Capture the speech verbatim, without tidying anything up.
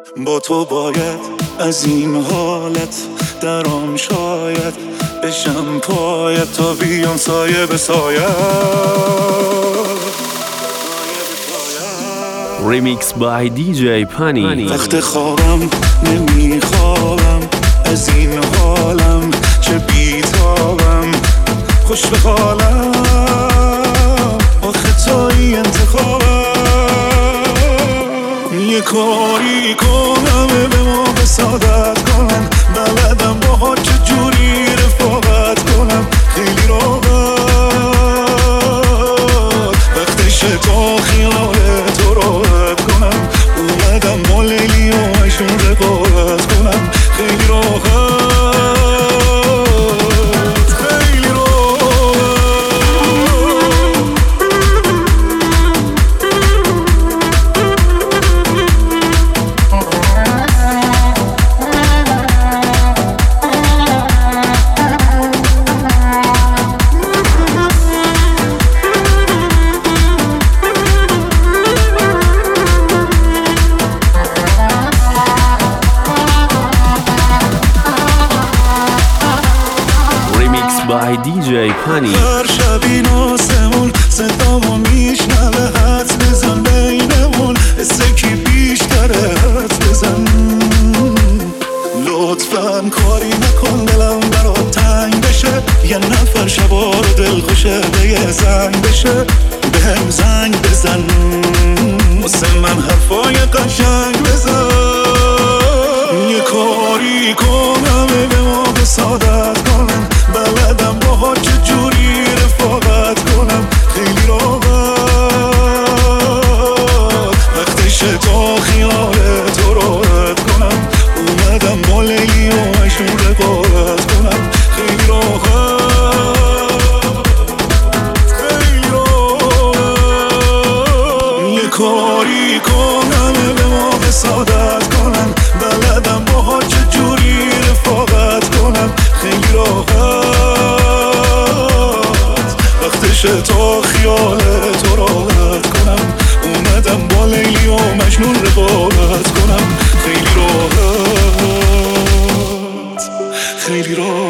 با تو باید از این حالت درام شاید بشم پایت تا بیام سایه به سایه. Remix by دی جی پانی. وقت خوابم نمیخوابم از این حالم، چه بیتابم خوش به حالم، آخه توی انتخابم. یه کاری کنم به ما بسادت کنم، بلدم باها چجوری رفاقت کنم. خیلی راحت وقتش تا خیال تو راحت کنم، اومدم با لیلی و مجنون رقابت کنم. خیلی راحت خیلی by دی جی پانی. هر شب این آسمون صدامو میشنوه، حدس بزن بینمون اسکی بیشتره، حدس بزن. لطفاً کاری نکن دلم برات تنگ بشه، یه نفر شبا رو دل خوشه به یه زنگ بشه. به هم زنگ بزن واسه من حرفای قشنگ بزن. یه کاری کنم به ما بسادت کنم، بلدم باها چجوری رفاقت کنم. خیلی راحت وقتش تا خیال تو راحت کنم، اومدم با لیلی و مجنون رقابت کنم. خیلی راحت خیلی راحت یه کاری کنم به ما بسادت کنم، بلدم باها چجوری رفاقت کنم. خیلی راحت وقتش تا خیال تو راحت کنم، اومدم با لیلی و مجنون رقابت کنم. خیلی راحت خیلی راحت